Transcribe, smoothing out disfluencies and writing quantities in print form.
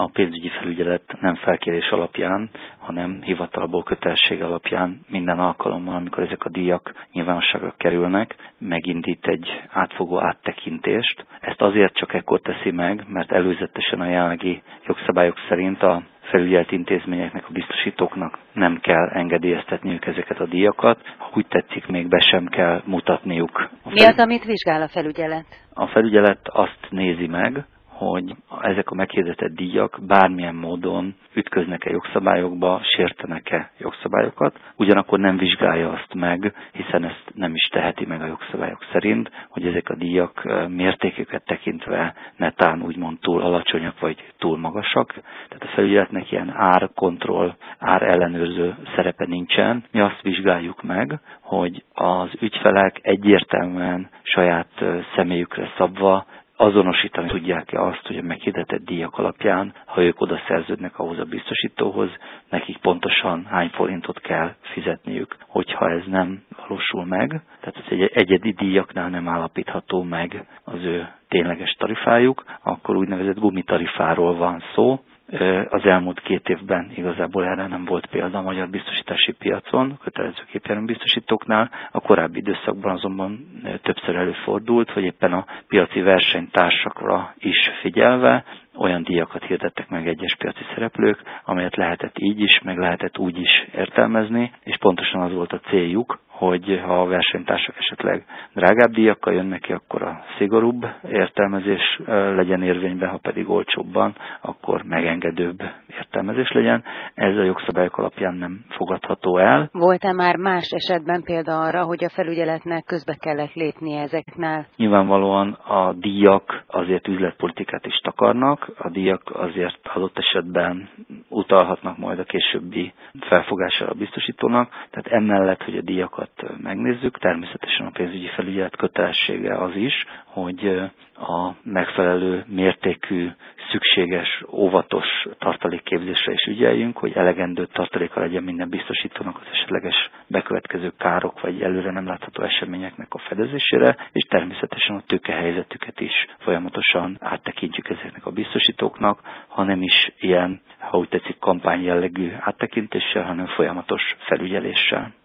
a pénzügyi felügyelet nem felkérés alapján, hanem hivatalból kötelesség alapján minden alkalommal, amikor ezek a díjak nyilvánosságra kerülnek, megindít egy átfogó áttekintést. Ezt azért csak ekkor teszi meg, mert előzetesen a jelenlegi jogszabályok szerint a felügyelt intézményeknek, a biztosítóknak nem kell engedélyeztetniük ezeket a díjakat, ha úgy tetszik, még be sem kell mutatniuk. Mi az, amit vizsgál a felügyelet? A felügyelet azt nézi meg, hogy ezek a meghirdetett díjak bármilyen módon ütköznek-e jogszabályokba, sértenek-e jogszabályokat, ugyanakkor nem vizsgálja azt meg, hiszen ezt nem is teheti meg a jogszabályok szerint, hogy ezek a díjak mértéküket tekintve netán úgymond túl alacsonyak vagy túl magasak. Tehát a felügyeletnek ilyen árkontroll, árellenőrző szerepe nincsen. Mi azt vizsgáljuk meg, hogy az ügyfelek egyértelműen saját személyükre szabva azonosítani tudják-e azt, hogy a meghirdetett díjak alapján, ha ők oda szerződnek ahhoz a biztosítóhoz, nekik pontosan hány forintot kell fizetniük. Hogyha ez nem valósul meg, tehát az egyedi díjaknál nem állapítható meg az ő tényleges tarifájuk, akkor úgynevezett gumitarifáról van szó. Az elmúlt 2 évben igazából erre nem volt példa a magyar biztosítási piacon, kötelező gépjárműbiztosítóknál. A korábbi időszakban azonban többször előfordult, hogy éppen a piaci versenytársakra is figyelve olyan díjakat hirdettek meg egyes piaci szereplők, amelyet lehetett így is, meg lehetett úgy is értelmezni, és pontosan az volt a céljuk, hogy ha a versenytársak esetleg drágább díjakkal jönnek ki, akkor a szigorúbb értelmezés legyen érvényben, ha pedig olcsóbban, akkor megengedőbb értelmezés legyen. Ez a jogszabályok alapján nem fogadható el. Volt-e már más esetben példa arra, hogy a felügyeletnek közbe kellett lépnie ezeknál? Nyilvánvalóan a díjak azért üzletpolitikát is takarnak, a díjak azért adott esetben utalhatnak majd a későbbi felfogására a biztosítónak, tehát emellett, hogy a díjakat megnézzük, természetesen a pénzügyi felügyelet kötelessége az is, hogy a megfelelő mértékű, szükséges, óvatos tartalékképzésre is ügyeljünk, hogy elegendő tartaléka legyen minden biztosítónak az esetleges bekövetkező károk vagy előre nem látható eseményeknek a fedezésére, és természetesen a tőkehelyzetüket is folyamatosan áttekintjük ezeknek a biztosítóknak, ha nem is ilyen, ha úgy tetszik, kampány jellegű áttekintéssel, hanem folyamatos felügyeléssel.